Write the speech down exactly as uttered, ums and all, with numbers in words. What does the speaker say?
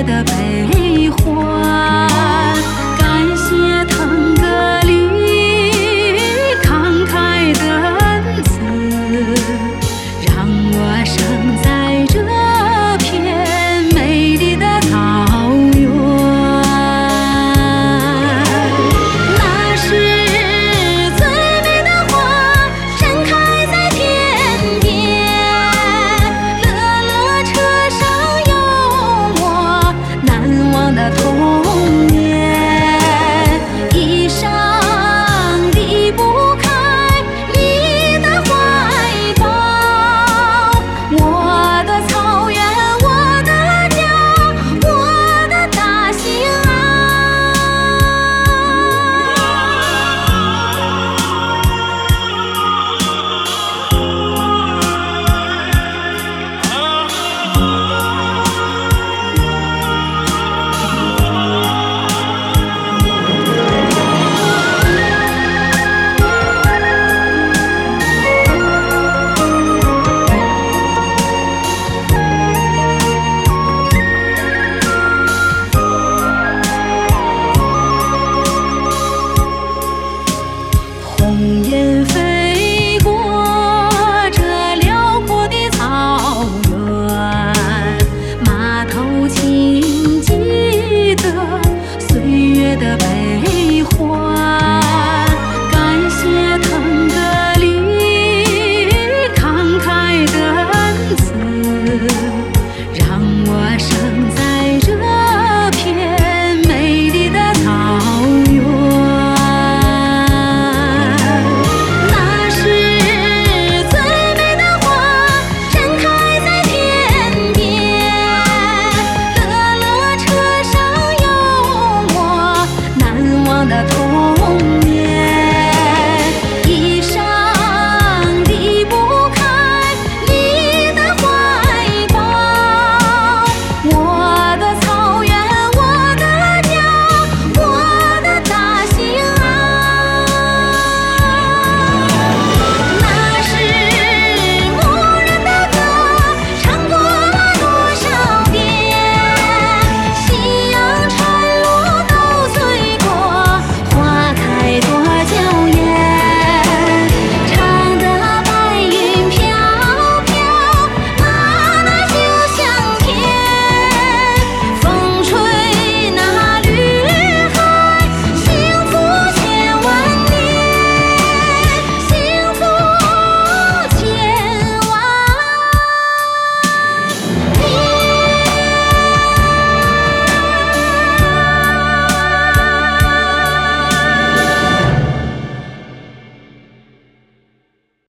的悲欢，感谢腾格里慷慨的恩赐，让我生在这片美丽的草原。那是最美的花盛开在天边，乐乐车上有我难忘的童年，一生离不开你的怀抱。我的草原，我的家，我的大兴鸿雁飞过这辽阔的草原，马头琴记得岁月的悲欢，感谢腾格里慷慨的恩赐，让我生